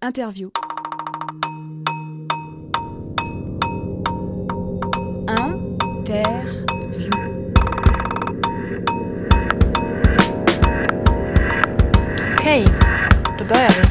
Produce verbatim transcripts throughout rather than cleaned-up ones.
Interview. Interview. Okej, då börjar vi.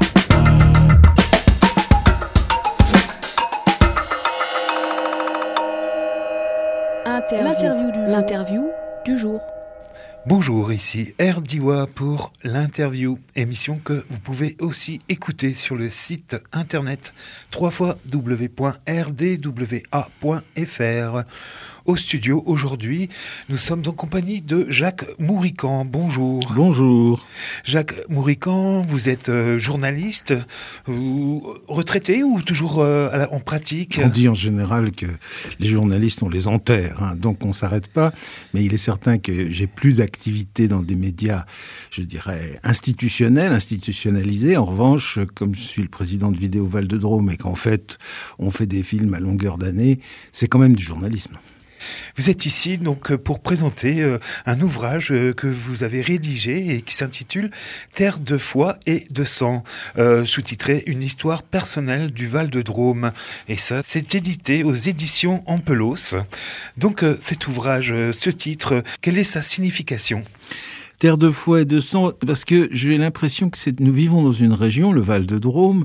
Interview. L'interview du jour. L'interview du jour. Bonjour, ici Erdiwa pour l'interview, émission que vous pouvez aussi écouter sur le site internet w w w point r d w a point f r. Au studio, aujourd'hui, nous sommes en compagnie de Jacques Mourican. Bonjour. Bonjour. Jacques Mourican, vous êtes euh, journaliste, euh, retraité ou toujours euh, à la, en pratique ? On dit en général que les journalistes, on les enterre, hein, donc on ne s'arrête pas. Mais il est certain que j'ai plus d'activité dans des médias, je dirais, institutionnels, institutionnalisés. En revanche, comme je suis le président de Vidéo Val de Drôme et qu'en fait, on fait des films à longueur d'année, c'est quand même du journalisme. Vous êtes ici donc pour présenter euh, un ouvrage euh, que vous avez rédigé et qui s'intitule « Terre de foi et de sang euh, », sous-titré « Une histoire personnelle du Val de Drôme ». Et ça, c'est édité aux éditions Ampelos. Donc euh, cet ouvrage, euh, ce titre, quelle est sa signification ? Terre de foi et de sang, parce que j'ai l'impression que c'est, nous vivons dans une région, le Val de Drôme,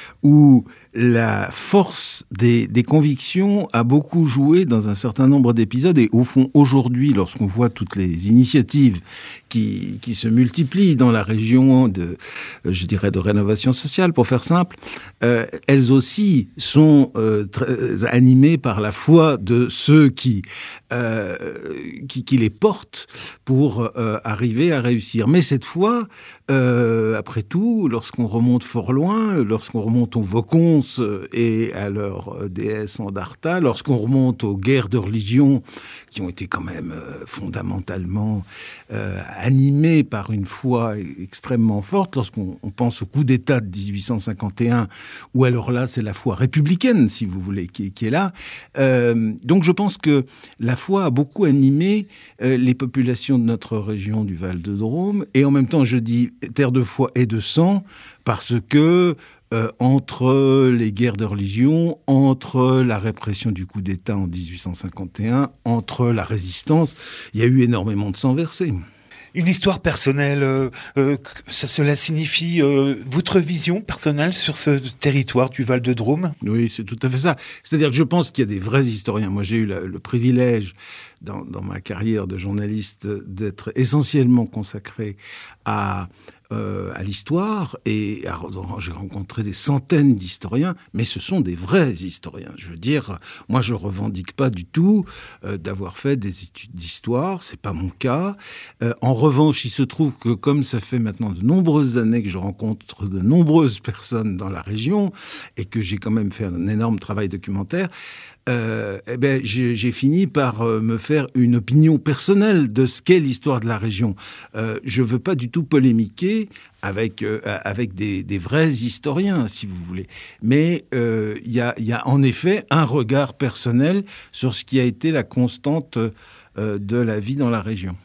où la force des, des convictions a beaucoup joué dans un certain nombre d'épisodes. Et au fond, aujourd'hui, lorsqu'on voit toutes les initiatives qui, qui se multiplient dans la région de, je dirais, de rénovation sociale, pour faire simple, euh, elles aussi sont euh, très animées par la foi de ceux qui, euh, qui, qui les portent pour euh, arriver à réussir. Mais cette fois, euh, après tout, lorsqu'on remonte fort loin, lorsqu'on remonte aux Vaucons et à leur déesse Andarta, lorsqu'on remonte aux guerres de religion qui ont été quand même euh, fondamentalement euh, animées par une foi extrêmement forte, lorsqu'on on pense au coup d'État de dix-huit cent cinquante et un, où alors là c'est la foi républicaine, si vous voulez, qui, qui est là. Euh, donc je pense que la foi a beaucoup animé euh, les populations de notre région du Val de Drôme, et en même temps je dis terre de foi et de sang, parce que Euh, entre les guerres de religion, entre la répression du coup d'État en dix-huit cent cinquante et un, entre la résistance, il y a eu énormément de sang versé. Une histoire personnelle, euh, euh, ça, cela signifie euh, votre vision personnelle sur ce territoire du Val de Drôme ? Oui, c'est tout à fait ça. C'est-à-dire que je pense qu'il y a des vrais historiens. Moi, j'ai eu la, le privilège, dans, dans ma carrière de journaliste, d'être essentiellement consacré à... Euh, à l'histoire, et à, j'ai rencontré des centaines d'historiens, mais ce sont des vrais historiens. Je veux dire, moi je revendique pas du tout euh, d'avoir fait des études d'histoire, c'est pas mon cas. Euh, en revanche, il se trouve que comme ça fait maintenant de nombreuses années que je rencontre de nombreuses personnes dans la région, et que j'ai quand même fait un énorme travail documentaire, Euh, eh ben, j'ai, j'ai fini par euh, me faire une opinion personnelle de ce qu'est l'histoire de la région. Euh, je veux pas du tout polémiquer avec euh, avec des, des vrais historiens, si vous voulez. Mais il euh, y a il y a en effet un regard personnel sur ce qui a été la constante euh, de la vie dans la région.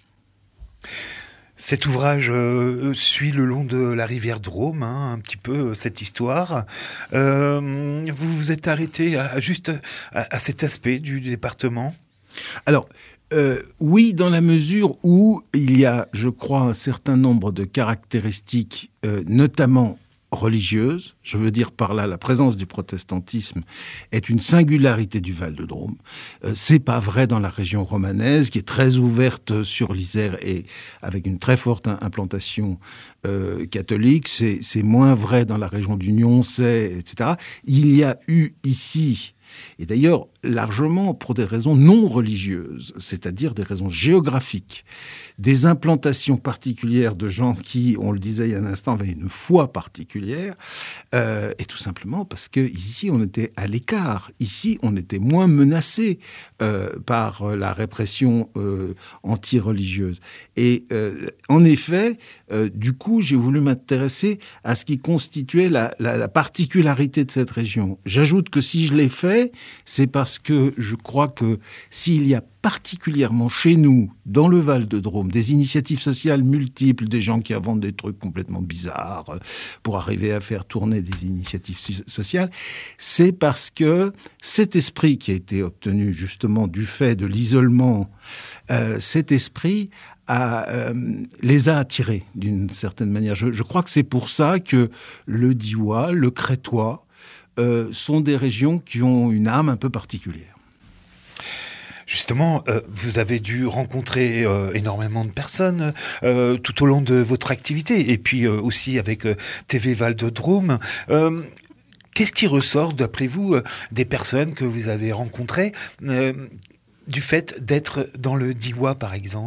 Cet ouvrage euh, suit le long de la rivière Drôme, hein, un petit peu cette histoire. Euh, vous vous êtes arrêté à, juste à, à cet aspect du département ? Alors, euh, oui, dans la mesure où il y a, je crois, un certain nombre de caractéristiques, euh, notamment religieuse, je veux dire par là, la présence du protestantisme est une singularité du Val de Drôme. Euh, c'est pas vrai dans la région romanaise, qui est très ouverte sur l'Isère et avec une très forte implantation euh, catholique. C'est, c'est moins vrai dans la région du Nyonsay, et cetera. Il y a eu ici, et d'ailleurs largement pour des raisons non religieuses, c'est-à-dire des raisons géographiques, des implantations particulières de gens qui, on le disait il y a un instant, avaient une foi particulière, euh, et tout simplement parce que ici on était à l'écart, ici on était moins menacé euh, par la répression euh, anti-religieuse. Et euh, en effet, euh, du coup, j'ai voulu m'intéresser à ce qui constituait la, la, la particularité de cette région. J'ajoute que si je l'ai fait, c'est parce que je crois que s'il y a particulièrement chez nous, dans le Val-de-Drôme, des initiatives sociales multiples, des gens qui inventent des trucs complètement bizarres euh, pour arriver à faire tourner des initiatives sociales, c'est parce que cet esprit qui a été obtenu justement du fait de l'isolement, euh, cet esprit a, euh, les a attirés d'une certaine manière. Je, je crois que c'est pour ça que le Diois, le Crétois, euh, sont des régions qui ont une âme un peu particulière. Justement, euh, vous avez dû rencontrer euh, énormément de personnes euh, tout au long de votre activité, et puis euh, aussi avec euh, T V Val-de-Drôme. Euh, qu'est-ce qui ressort, d'après vous, euh, des personnes que vous avez rencontrées, euh, du fait d'être dans le Diois, par exemple ?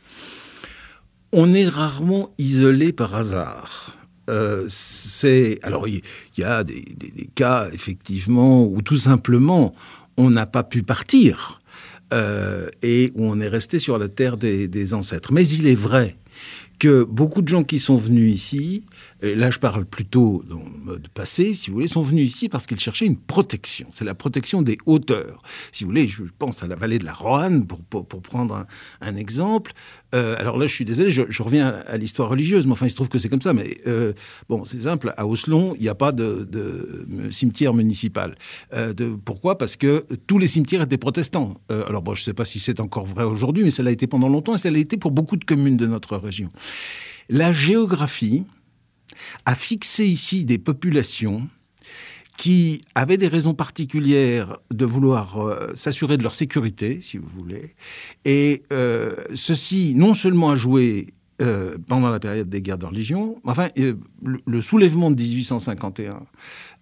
On est rarement isolé par hasard. Euh, c'est alors il y, y a des, des, des cas effectivement où tout simplement on n'a pas pu partir. Euh, et où on est resté sur la terre des, des ancêtres. Mais il est vrai que beaucoup de gens qui sont venus ici, et là je parle plutôt dans le mode passé, si vous voulez, sont venus ici parce qu'ils cherchaient une protection. C'est la protection des hauteurs. Si vous voulez, je pense à la vallée de la Roanne, pour, pour, pour prendre un, un exemple. Euh, alors là, je suis désolé, je, je reviens à, à l'histoire religieuse, mais enfin, il se trouve que c'est comme ça. Mais euh, bon, c'est simple, à Oslon, il n'y a pas de, de cimetière municipal. Euh, de, pourquoi ? Parce que tous les cimetières étaient protestants. Euh, alors bon, je ne sais pas si c'est encore vrai aujourd'hui, mais ça l'a été pendant longtemps, et ça l'a été pour beaucoup de communes de notre région. La géographie a fixé ici des populations qui avaient des raisons particulières de vouloir euh, s'assurer de leur sécurité, si vous voulez. Et euh, ceci, non seulement a joué euh, pendant la période des guerres de religion, enfin, euh, le, le soulèvement de dix-huit cent cinquante et un,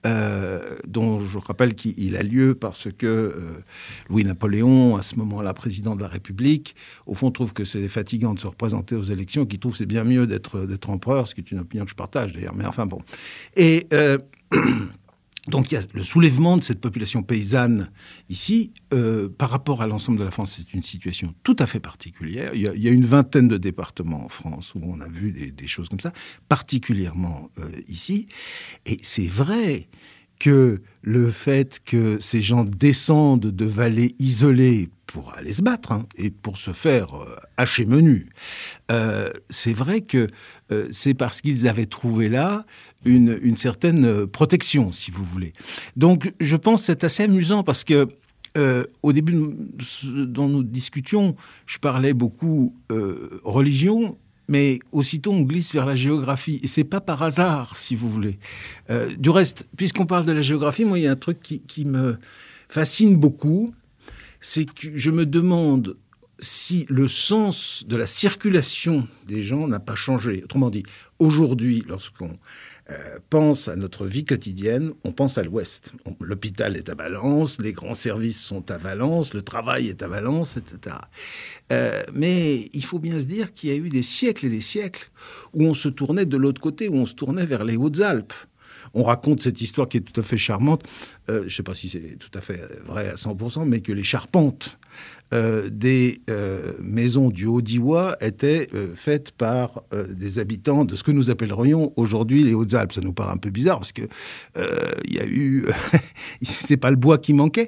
euh, dont je rappelle qu'il a lieu parce que euh, Louis-Napoléon, à ce moment-là président de la République, au fond trouve que c'est fatigant de se représenter aux élections, qu'il trouve que c'est bien mieux d'être, d'être empereur, ce qui est une opinion que je partage d'ailleurs, mais enfin bon. Et... Euh, Donc il y a le soulèvement de cette population paysanne ici, euh, par rapport à l'ensemble de la France, c'est une situation tout à fait particulière. Il y a, il y a une vingtaine de départements en France où on a vu des, des choses comme ça, particulièrement euh, ici. Et c'est vrai que le fait que ces gens descendent de vallées isolées pour aller se battre, hein, et pour se faire euh, hacher menu, euh, c'est vrai que euh, c'est parce qu'ils avaient trouvé là une, une certaine protection, si vous voulez. Donc, je pense que c'est assez amusant parce que euh, au début, dont nous discutions, je parlais beaucoup euh, religion, mais aussitôt on glisse vers la géographie. Et c'est pas par hasard, si vous voulez. Euh, du reste, puisqu'on parle de la géographie, moi, il y a un truc qui, qui me fascine beaucoup, c'est que je me demande si le sens de la circulation des gens n'a pas changé. Autrement dit, aujourd'hui, lorsqu'on euh, pense à notre vie quotidienne, on pense à l'Ouest. On, l'hôpital est à Valence, les grands services sont à Valence, le travail est à Valence, et cetera. Euh, mais il faut bien se dire qu'il y a eu des siècles et des siècles où on se tournait de l'autre côté, où on se tournait vers les Hautes-Alpes. On raconte cette histoire qui est tout à fait charmante, euh, je ne sais pas si c'est tout à fait vrai à cent pour cent, mais que les charpentes euh, des euh, maisons du Haut-Diois étaient euh, faites par euh, des habitants de ce que nous appellerions aujourd'hui les Hautes-Alpes. Ça nous paraît un peu bizarre parce que euh, il y a eu... c'est pas le bois qui manquait,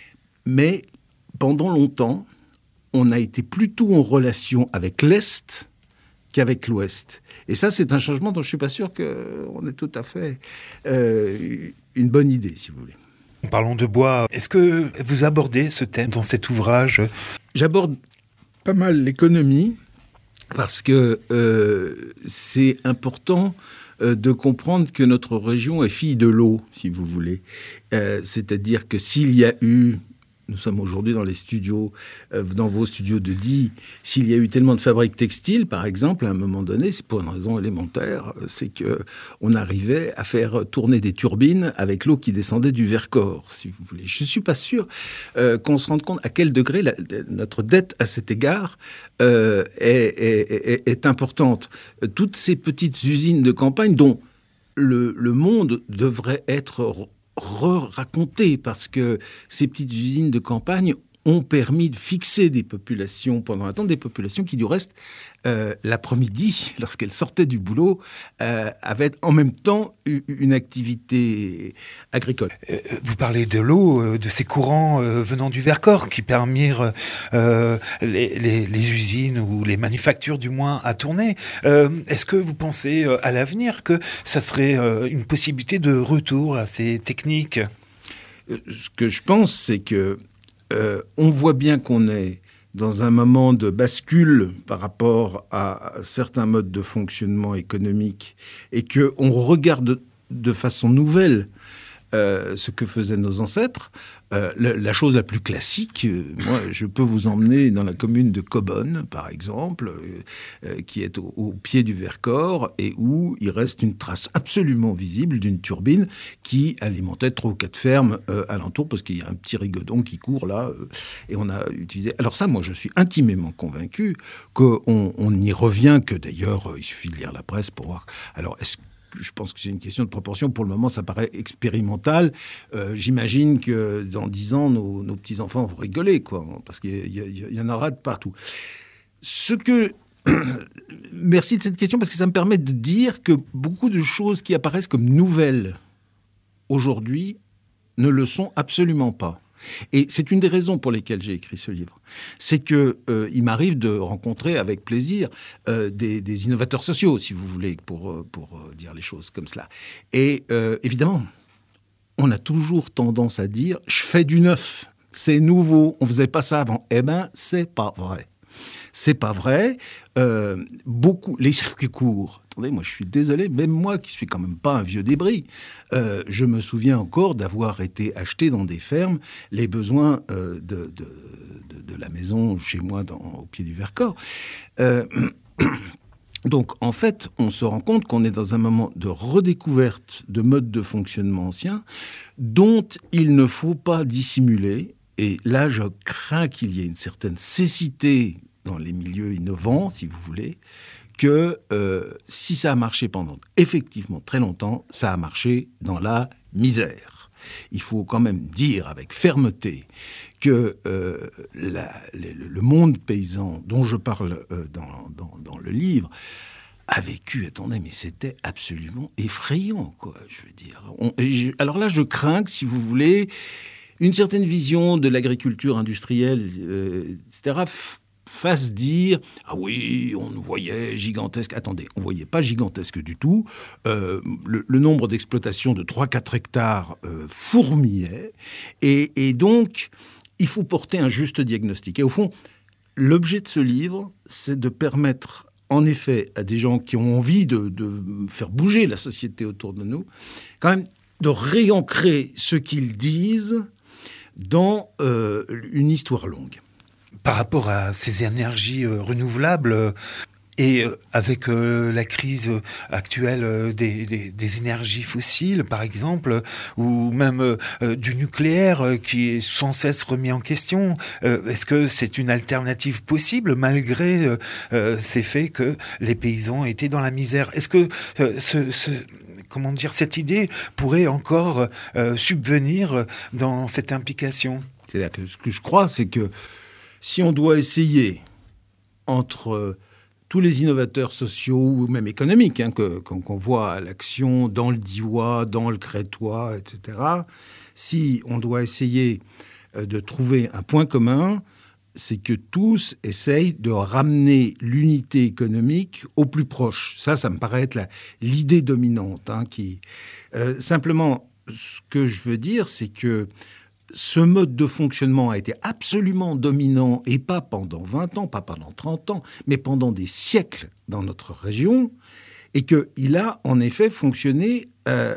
mais pendant longtemps, on a été plutôt en relation avec l'Est qu'avec l'Ouest. Et ça, c'est un changement dont je ne suis pas sûr qu'on ait tout à fait euh, une bonne idée, si vous voulez. Parlons de bois. Est-ce que vous abordez ce thème dans cet ouvrage ? J'aborde pas mal l'économie, parce que euh, c'est important euh, de comprendre que notre région est fille de l'eau, si vous voulez. Euh, c'est-à-dire que s'il y a eu... Nous sommes aujourd'hui dans les studios, euh, dans vos studios de Die. S'il y a eu tellement de fabriques textiles, par exemple, à un moment donné, c'est pour une raison élémentaire, c'est qu'on arrivait à faire tourner des turbines avec l'eau qui descendait du Vercors, si vous voulez. Je ne suis pas sûr euh, qu'on se rende compte à quel degré la, notre dette à cet égard euh, est, est, est, est importante. Toutes ces petites usines de campagne dont le, le monde devrait être... re-raconter, parce que ces petites usines de campagne ont permis de fixer des populations pendant un temps, des populations qui, du reste, euh, l'après-midi, lorsqu'elles sortaient du boulot, euh, avaient en même temps une activité agricole. Vous parlez de l'eau, de ces courants venant du Vercors qui permirent euh, les, les, les usines ou les manufactures du moins à tourner. Euh, est-ce que vous pensez à l'avenir que ça serait une possibilité de retour à ces techniques ? Ce que je pense, c'est que euh, on voit bien qu'on est dans un moment de bascule par rapport à certains modes de fonctionnement économique et qu'on regarde de façon nouvelle euh, ce que faisaient nos ancêtres. Euh, la, la chose la plus classique, euh, moi, je peux vous emmener dans la commune de Cobonne, par exemple, euh, qui est au, au pied du Vercors et où il reste une trace absolument visible d'une turbine qui alimentait trois ou quatre fermes euh, alentour, parce qu'il y a un petit rigodon qui court là, euh, et on a utilisé... Alors ça, moi, je suis intimement convaincu qu'on on y revient, que d'ailleurs, il suffit de lire la presse pour voir... Alors, est-ce que je pense que c'est une question de proportion. Pour le moment, ça paraît expérimental. Euh, j'imagine que dans dix ans, nos, nos petits-enfants vont rigoler, quoi, parce qu'il y, y, y en aura de partout. Ce que... Merci de cette question, parce que ça me permet de dire que beaucoup de choses qui apparaissent comme nouvelles aujourd'hui ne le sont absolument pas. Et c'est une des raisons pour lesquelles j'ai écrit ce livre. C'est que euh, il m'arrive de rencontrer avec plaisir euh, des, des innovateurs sociaux, si vous voulez, pour, pour euh, dire les choses comme cela. Et euh, évidemment, on a toujours tendance à dire « je fais du neuf, c'est nouveau, on ne faisait pas ça avant ». Eh bien, c'est pas vrai. C'est pas vrai. Euh, beaucoup, les circuits courts. Attendez, moi, je suis désolé, même moi, qui suis quand même pas un vieux débris, euh, je me souviens encore d'avoir été acheté dans des fermes les besoins euh, de, de, de, de la maison chez moi, dans, au pied du Vercors. Euh, donc, en fait, on se rend compte qu'on est dans un moment de redécouverte de modes de fonctionnement anciens dont il ne faut pas dissimuler. Et là, je crains qu'il y ait une certaine cécité dans les milieux innovants, si vous voulez, que euh, si ça a marché pendant effectivement très longtemps, ça a marché dans la misère. Il faut quand même dire avec fermeté que euh, la, le, le monde paysan dont je parle euh, dans, dans, dans le livre a vécu, attendez, mais c'était absolument effrayant, quoi, je veux dire. On, je, alors là, je crains que, si vous voulez, une certaine vision de l'agriculture industrielle, euh, et cetera, f- fasse dire « Ah oui, on nous voyait gigantesque ». Attendez, on ne voyait pas gigantesque du tout. Euh, le, le nombre d'exploitations de trois à quatre hectares euh, fourmillait. Et, et donc, il faut porter un juste diagnostic. Et au fond, l'objet de ce livre, c'est de permettre, en effet, à des gens qui ont envie de, de faire bouger la société autour de nous, quand même, de réancrer ce qu'ils disent dans euh, une histoire longue. Par rapport à ces énergies euh, renouvelables euh, et euh, avec euh, la crise actuelle euh, des, des, des énergies fossiles, par exemple, ou même euh, du nucléaire euh, qui est sans cesse remis en question, euh, est-ce que c'est une alternative possible malgré euh, euh, ces faits que les paysans étaient dans la misère ? Est-ce que euh, ce... ce comment dire, cette idée pourrait encore euh, subvenir dans cette implication ? C'est-à-dire que ce que je crois, c'est que si on doit essayer, entre euh, tous les innovateurs sociaux ou même économiques, hein, que, qu'on, qu'on voit à l'action dans le Diois, dans le Crétois, et cetera, si on doit essayer euh, de trouver un point commun, c'est que tous essayent de ramener l'unité économique au plus proche. Ça, ça me paraît être la, l'idée dominante. Hein, qui, euh, simplement, ce que je veux dire, c'est que ce mode de fonctionnement a été absolument dominant, et pas pendant vingt ans, pas pendant trente ans, mais pendant des siècles dans notre région, et qu'il a en effet fonctionné, euh,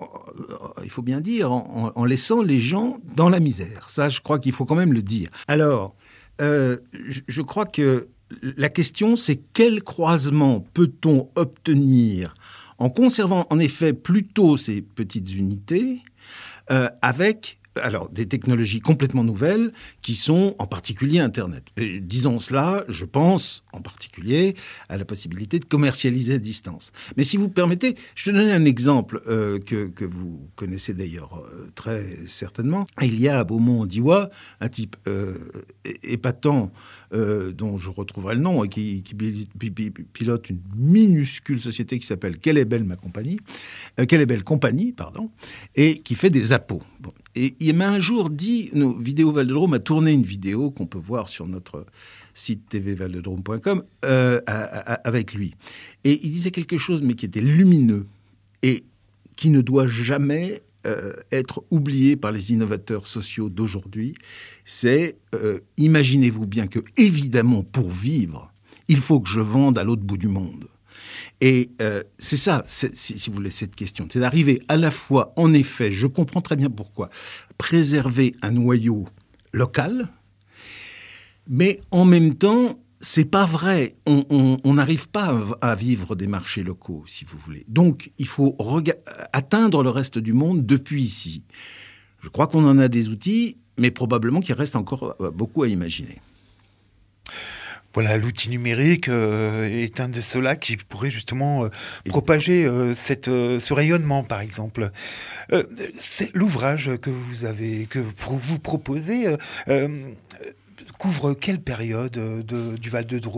il faut bien dire, en, en laissant les gens dans la misère. Ça, je crois qu'il faut quand même le dire. Alors, euh, je, je crois que la question, c'est quel croisement peut-on obtenir en conservant en effet plutôt ces petites unités, euh, avec alors, des technologies complètement nouvelles qui sont en particulier Internet. Et disons cela, je pense en particulier à la possibilité de commercialiser à distance. Mais si vous permettez, je vais donner un exemple euh, que, que vous connaissez d'ailleurs euh, très certainement. Il y a à Beaumont-en-Diois un type euh, épatant euh, dont je retrouverai le nom et qui, qui pilote une minuscule société qui s'appelle Quelle est belle ma compagnie, euh, Quelle est belle compagnie, pardon, et qui fait des appos. Bon. Et il m'a un jour dit, nous, Vidéo Val de Drôme a tourné une vidéo qu'on peut voir sur notre site t v val de drôme point com euh, à, à, avec lui. Et il disait quelque chose, mais qui était lumineux et qui ne doit jamais euh, être oublié par les innovateurs sociaux d'aujourd'hui. C'est, euh, imaginez-vous bien que, évidemment, pour vivre, il faut que je vende à l'autre bout du monde. Et euh, c'est ça, c'est, si, si vous voulez, cette question. C'est d'arriver à la fois, en effet, je comprends très bien pourquoi, préserver un noyau local, mais en même temps, c'est pas vrai. On n'arrive pas à, à vivre des marchés locaux, si vous voulez. Donc, il faut rega- atteindre le reste du monde depuis ici. Je crois qu'on en a des outils, mais probablement qu'il reste encore beaucoup à imaginer. Voilà, l'outil numérique euh, est un de ceux-là qui pourrait justement euh, propager euh, cette, euh, ce rayonnement, par exemple. Euh, c'est l'ouvrage que vous avez, que vous proposez, euh, euh, couvre quelle période de, du Val-de-Drôme ?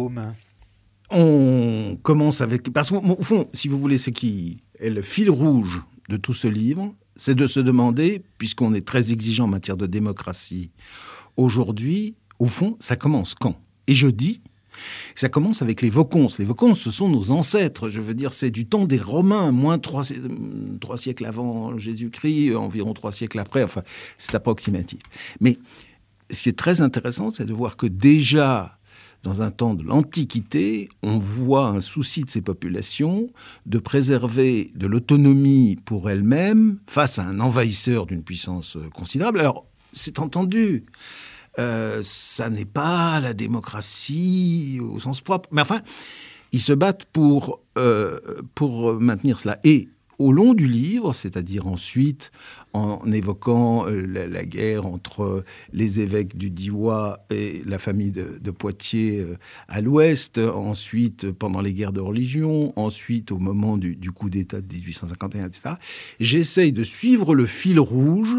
On commence avec... Parce qu'au fond, si vous voulez, ce qui est le fil rouge de tout ce livre, c'est de se demander, puisqu'on est très exigeant en matière de démocratie, aujourd'hui, au fond, ça commence quand ? Et je dis, ça commence avec les Voconces. Les Voconces, ce sont nos ancêtres. Je veux dire, c'est du temps des Romains, moins trois, trois siècles avant Jésus-Christ, environ trois siècles après. Enfin, c'est approximatif. Mais ce qui est très intéressant, c'est de voir que déjà, dans un temps de l'Antiquité, on voit un souci de ces populations de préserver de l'autonomie pour elles-mêmes face à un envahisseur d'une puissance considérable. Alors, c'est entendu. Euh, ça n'est pas la démocratie au sens propre. Mais enfin, ils se battent pour, euh, pour maintenir cela. Et au long du livre, c'est-à-dire ensuite en évoquant euh, la, la guerre entre les évêques du Diois et la famille de, de Poitiers euh, à l'ouest, ensuite pendant les guerres de religion, ensuite au moment du, du coup d'État de dix-huit cent cinquante et un, et cetera, j'essaye de suivre le fil rouge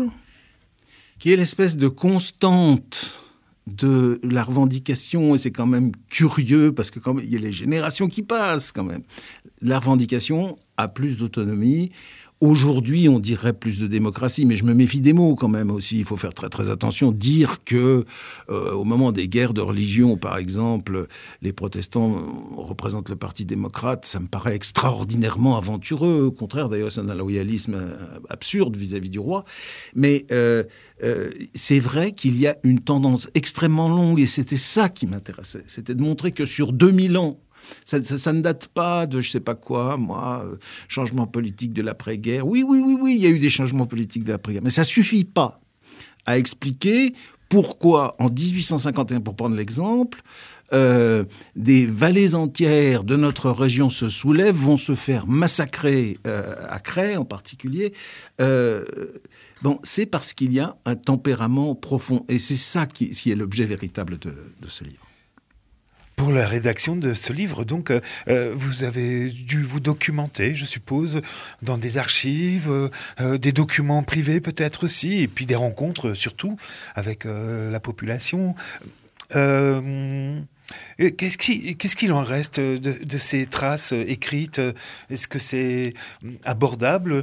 qui est l'espèce de constante de la revendication, et c'est quand même curieux, parce que quand même, il y a les générations qui passent quand même. La revendication a plus d'autonomie. Aujourd'hui, on dirait plus de démocratie, mais je me méfie des mots quand même aussi. Il faut faire très très attention. Dire que euh, au moment des guerres de religion, par exemple, les protestants représentent le Parti démocrate, ça me paraît extraordinairement aventureux. Au contraire, d'ailleurs, c'est un loyalisme absurde vis-à-vis du roi. Mais euh, euh, c'est vrai qu'il y a une tendance extrêmement longue, et c'était ça qui m'intéressait. C'était de montrer que sur deux mille ans, Ça, ça, ça ne date pas de je ne sais pas quoi, moi, euh, changement politique de l'après-guerre. Oui, oui, oui, oui, il y a eu des changements politiques de l'après-guerre. Mais ça ne suffit pas à expliquer pourquoi, en dix-huit cent cinquante et un, pour prendre l'exemple, euh, des vallées entières de notre région se soulèvent, vont se faire massacrer, euh, à Crest en particulier. Euh, bon, c'est parce qu'il y a un tempérament profond. Et c'est ça qui, qui est l'objet véritable de, de ce livre. Pour la rédaction de ce livre, donc, euh, vous avez dû vous documenter, je suppose, dans des archives, euh, des documents privés peut-être aussi, et puis des rencontres surtout avec euh, la population. Euh, qu'est-ce qui, qu'est-ce qu'il en reste de, de ces traces écrites ? Est-ce que c'est abordable ?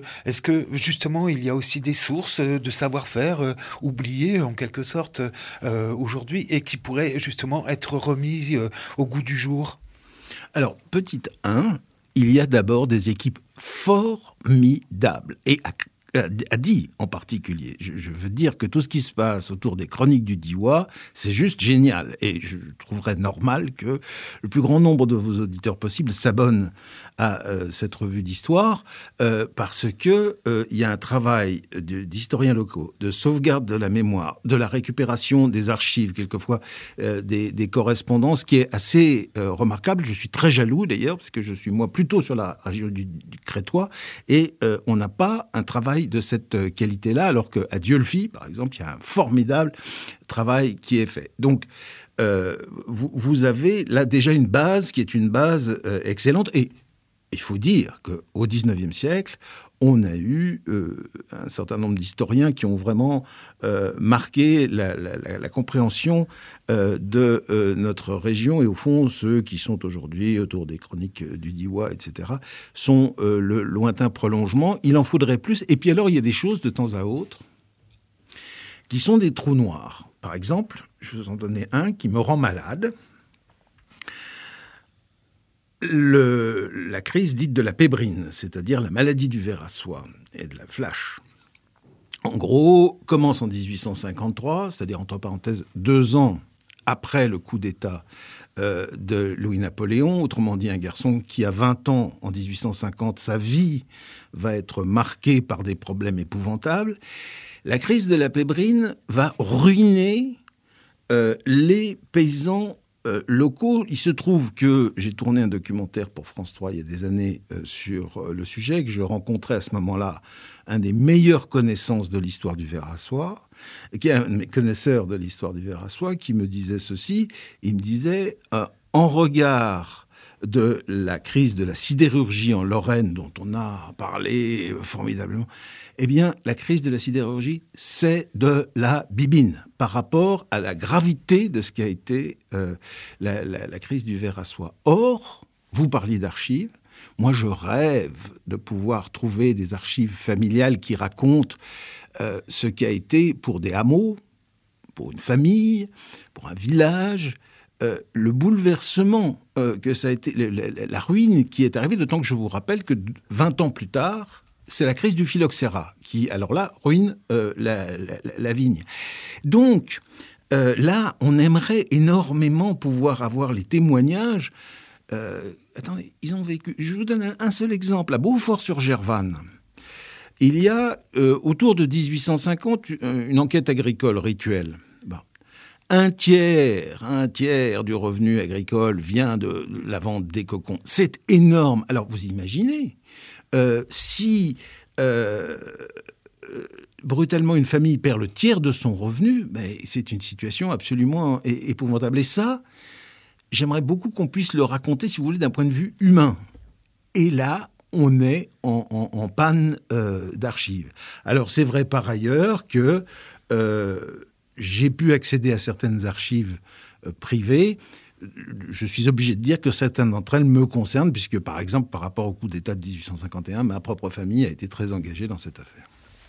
Est-ce que justement il y a aussi des sources de savoir-faire euh, oubliées en quelque sorte euh, aujourd'hui et qui pourraient justement être remises euh, au goût du jour ? Alors, petit un, il y a d'abord des équipes formidables et à a dit en particulier. Je, je veux dire que tout ce qui se passe autour des chroniques du Diois, c'est juste génial. Et je trouverais normal que le plus grand nombre de vos auditeurs possibles s'abonnent à euh, cette revue d'histoire, euh, parce que euh, il y a un travail de, d'historiens locaux, de sauvegarde de la mémoire, de la récupération des archives, quelquefois euh, des, des correspondances, qui est assez euh, remarquable. Je suis très jaloux d'ailleurs, parce que je suis moi plutôt sur la région du, du Crétois, et euh, on n'a pas un travail travail de cette qualité-là, alors qu'à Dieulefit, par exemple, il y a un formidable travail qui est fait. Donc, euh, vous, vous avez là déjà une base qui est une base euh, excellente. Et il faut dire qu'au dix-neuvième siècle, on a eu euh, un certain nombre d'historiens qui ont vraiment euh, marqué la, la, la, la compréhension euh, de euh, notre région. Et au fond, ceux qui sont aujourd'hui autour des chroniques du Diois, et cetera, sont euh, le lointain prolongement. Il en faudrait plus. Et puis alors, il y a des choses de temps à autre qui sont des trous noirs. Par exemple, je vais vous en donner un qui me rend malade. Le, la crise dite de la pébrine, c'est-à-dire la maladie du ver à soie et de la flash. En gros, commence en dix-huit cent cinquante-trois, c'est-à-dire entre parenthèses deux ans après le coup d'État euh, de Louis-Napoléon, autrement dit un garçon qui a vingt ans en dix-huit cent cinquante, sa vie va être marquée par des problèmes épouvantables. La crise de la pébrine va ruiner euh, les paysans Euh, locaux. Il se trouve que j'ai tourné un documentaire pour France trois il y a des années euh, sur euh, le sujet, que je rencontrais à ce moment-là un des meilleurs connaissances de l'histoire du ver à soie, qui est un de mes connaisseurs de l'histoire du ver à soie, qui me disait ceci. Il me disait, euh, en regard de la crise de la sidérurgie en Lorraine, dont on a parlé formidablement, eh bien, la crise de la sidérurgie, c'est de la bibine par rapport à la gravité de ce qu'a été euh, la, la, la crise du ver à soie. Or, vous parliez d'archives. Moi, je rêve de pouvoir trouver des archives familiales qui racontent euh, ce qu'a été pour des hameaux, pour une famille, pour un village, euh, le bouleversement euh, que ça a été, la, la, la ruine qui est arrivée, d'autant que je vous rappelle que vingt ans plus tard, c'est la crise du phylloxéra qui, alors là, ruine euh, la, la, la vigne. Donc, euh, là, on aimerait énormément pouvoir avoir les témoignages. Euh, attendez, ils ont vécu... Je vous donne un, un seul exemple. À Beaufort-sur-Gervanne, il y a, euh, autour de dix-huit cent cinquante, une enquête agricole rituelle. Bon. Un tiers, un tiers du revenu agricole vient de la vente des cocons. C'est énorme. Alors, vous imaginez... Euh, si euh, euh, brutalement une famille perd le tiers de son revenu, ben, c'est une situation absolument é- épouvantable. Et ça, j'aimerais beaucoup qu'on puisse le raconter, si vous voulez, d'un point de vue humain. Et là, on est en, en, en panne euh, d'archives. Alors, c'est vrai par ailleurs que euh, j'ai pu accéder à certaines archives euh, privées. Je suis obligé de dire que certaines d'entre elles me concernent, puisque, par exemple, par rapport au coup d'État de dix-huit cent cinquante et un, ma propre famille a été très engagée dans cette affaire.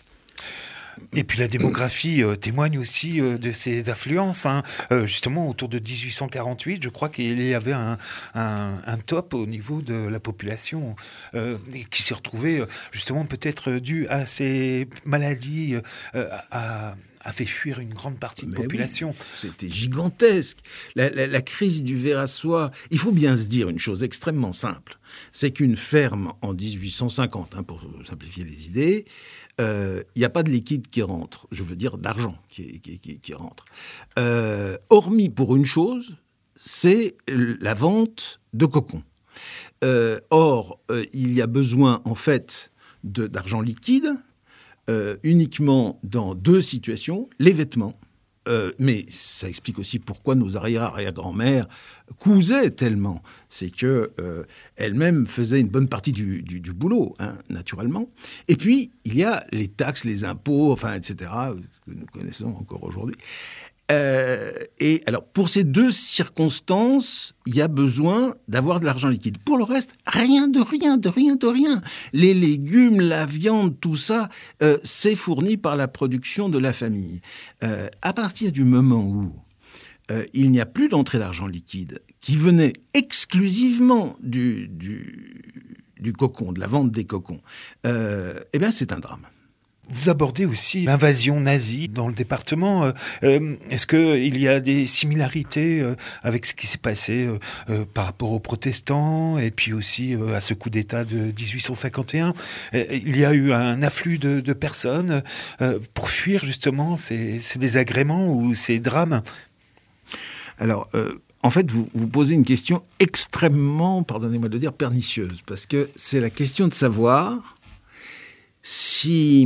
Et puis la démographie euh, témoigne aussi euh, de ces affluences. Hein. Euh, justement, autour de dix-huit cent quarante-huit, je crois qu'il y avait un, un, un top au niveau de la population euh, qui s'est retrouvé euh, justement peut-être dû à ces maladies, euh, à... a fait fuir une grande partie de la population. Oui, c'était gigantesque. La, la, la crise du ver à soie, il faut bien se dire une chose extrêmement simple, c'est qu'une ferme en dix-huit cent cinquante, hein, pour simplifier les idées, il euh, n'y a pas de liquide qui rentre, je veux dire d'argent qui, qui, qui, qui rentre. Euh, hormis pour une chose, c'est la vente de cocons. Euh, or, euh, il y a besoin en fait de, d'argent liquide, Euh, uniquement dans deux situations, les vêtements. Euh, mais ça explique aussi pourquoi nos arrière-arrière-grand-mères cousaient tellement. C'est qu'elles-mêmes euh, faisaient une bonne partie du, du, du boulot, hein, naturellement. Et puis, il y a les taxes, les impôts, enfin, et cetera, que nous connaissons encore aujourd'hui. Euh, et alors, pour ces deux circonstances, il y a besoin d'avoir de l'argent liquide. Pour le reste, rien de rien, de rien, de rien. Les légumes, la viande, tout ça, euh, c'est fourni par la production de la famille. Euh, à partir du moment où euh, il n'y a plus d'entrée d'argent liquide qui venait exclusivement du, du, du cocon, de la vente des cocons, euh, eh bien, c'est un drame. Vous abordez aussi l'invasion nazie dans le département. Euh, est-ce qu'il y a des similarités euh, avec ce qui s'est passé euh, euh, par rapport aux protestants et puis aussi euh, à ce coup d'État de dix-huit cent cinquante et un? euh, Il y a eu un afflux de, de personnes euh, pour fuir justement ces, ces désagréments ou ces drames. Alors... Euh... En fait, vous, vous posez une question extrêmement, pardonnez-moi de le dire, pernicieuse, parce que c'est la question de savoir si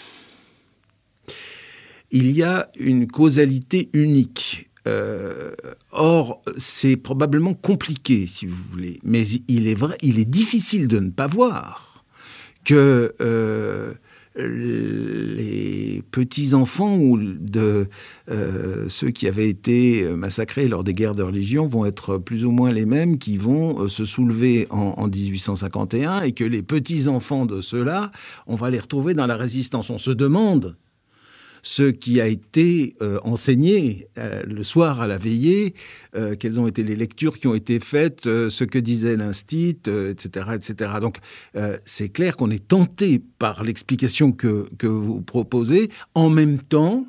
il y a une causalité unique. Euh, or, c'est probablement compliqué, si vous voulez. Mais il est vrai, il est difficile de ne pas voir que euh, les petits-enfants ou de euh, ceux qui avaient été massacrés lors des guerres de religion vont être plus ou moins les mêmes qui vont se soulever en, en dix-huit cent cinquante et un, et que les petits-enfants de ceux-là, on va les retrouver dans la résistance. On se demande ce qui a été euh, enseigné euh, le soir à la veillée, euh, quelles ont été les lectures qui ont été faites, euh, ce que disait l'Instit, euh, et cetera, et cetera. Donc, euh, c'est clair qu'on est tenté par l'explication que, que vous proposez. En même temps,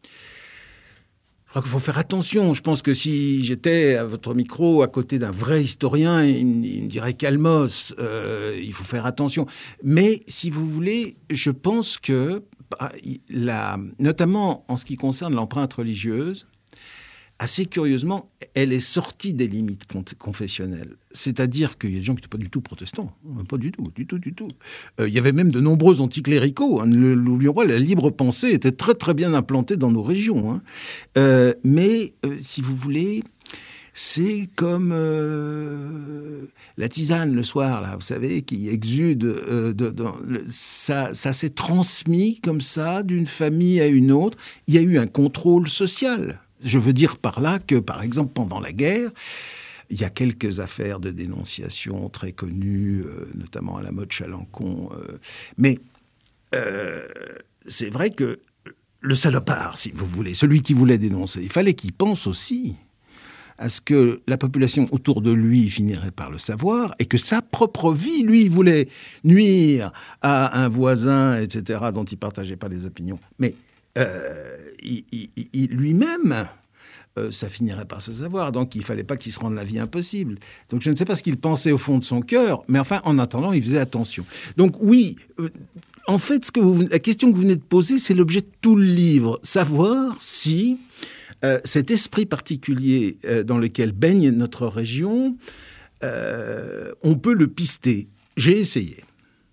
je crois qu'il faut faire attention. Je pense que si j'étais à votre micro à côté d'un vrai historien, il, il me dirait calmos, euh, il faut faire attention. Mais, si vous voulez, je pense que La, notamment en ce qui concerne l'empreinte religieuse, assez curieusement, elle est sortie des limites confessionnelles. C'est-à-dire qu'il y a des gens qui n'étaient pas du tout protestants. Pas du tout, du tout, du tout. Euh, il y avait même de nombreux anticléricaux. Hein. Ne l'oublions pas, la libre pensée était très, très bien implantée dans nos régions. Hein. Euh, mais, euh, si vous voulez... C'est comme euh, la tisane le soir, là, vous savez, qui exude. Euh, de, de, ça, ça s'est transmis comme ça d'une famille à une autre. Il y a eu un contrôle social. Je veux dire par là que, par exemple, pendant la guerre, il y a quelques affaires de dénonciation très connues, euh, notamment à la mode Chalancon. Euh, mais euh, c'est vrai que le salopard, si vous voulez, celui qui voulait dénoncer, il fallait qu'il pense aussi à ce que la population autour de lui finirait par le savoir, et que sa propre vie, lui, voulait nuire à un voisin, et cetera, dont il ne partageait pas les opinions. Mais euh, il, il, il, lui-même, euh, ça finirait par se savoir. Donc, il ne fallait pas qu'il se rende la vie impossible. Donc, je ne sais pas ce qu'il pensait au fond de son cœur, mais enfin, en attendant, il faisait attention. Donc, oui... Euh, en fait, ce que vous, la question que vous venez de poser, c'est l'objet de tout le livre. Savoir si... Euh, cet esprit particulier euh, dans lequel baigne notre région, euh, on peut le pister. J'ai essayé.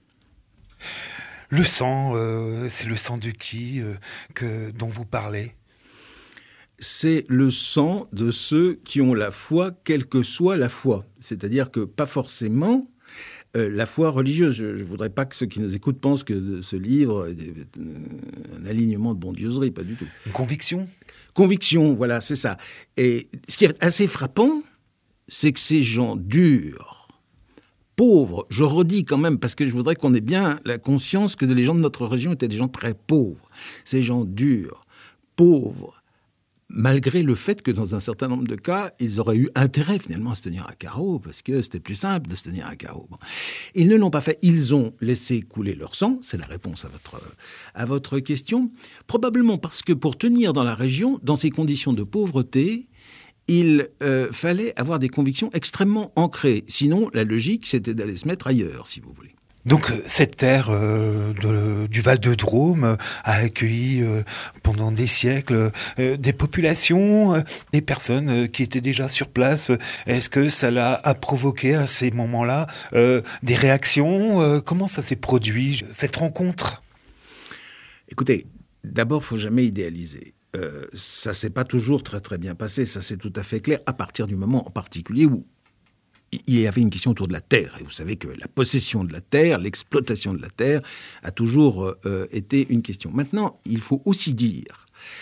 Le sang, euh, c'est le sang de qui euh, que, dont vous parlez ? C'est le sang de ceux qui ont la foi, quelle que soit la foi. C'est-à-dire que pas forcément... Euh, la foi religieuse. Je ne voudrais pas que ceux qui nous écoutent pensent que ce livre est un alignement de bondieuserie, pas du tout. Une conviction ? Conviction, voilà, c'est ça. Et ce qui est assez frappant, c'est que ces gens durs, pauvres, je redis quand même, parce que je voudrais qu'on ait bien la conscience que les gens de notre région étaient des gens très pauvres. Ces gens durs, pauvres, malgré le fait que dans un certain nombre de cas, ils auraient eu intérêt finalement à se tenir à carreau, parce que c'était plus simple de se tenir à carreau. Bon. Ils ne l'ont pas fait. Ils ont laissé couler leur sang. C'est la réponse à votre, à votre question. Probablement parce que pour tenir dans la région, dans ces conditions de pauvreté, il euh, fallait avoir des convictions extrêmement ancrées. Sinon, la logique, c'était d'aller se mettre ailleurs, si vous voulez. Donc cette terre euh, de, du Val de Drôme euh, a accueilli euh, pendant des siècles euh, des populations, euh, des personnes euh, qui étaient déjà sur place. Est-ce que ça l'a, a provoqué à ces moments-là euh, des réactions euh, Comment ça s'est produit, cette rencontre ? Écoutez, d'abord, il ne faut jamais idéaliser. Euh, ça ne s'est pas toujours très très bien passé, ça c'est tout à fait clair, à partir du moment en particulier où il y avait une question autour de la terre. Et vous savez que la possession de la terre, l'exploitation de la terre, a toujours euh, été une question. Maintenant, il faut aussi dire